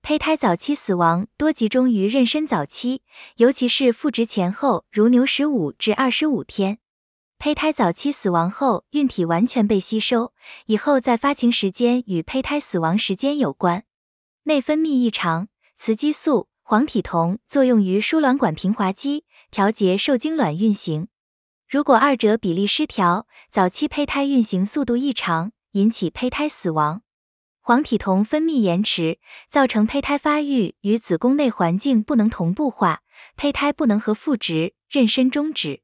胚胎早期死亡多集中于妊娠早期，尤其是复殖前后，如牛15至25天。胚胎早期死亡后，孕体完全被吸收，以后再发情时间与胚胎死亡时间有关。内分泌异常，雌激素、黄体酮作用于输卵管平滑肌，调节受精卵运行。如果二者比例失调，早期胚胎运行速度异常，引起胚胎死亡。黄体酮分泌延迟，造成胚胎发育与子宫内环境不能同步化，胚胎不能和复殖，妊娠终止。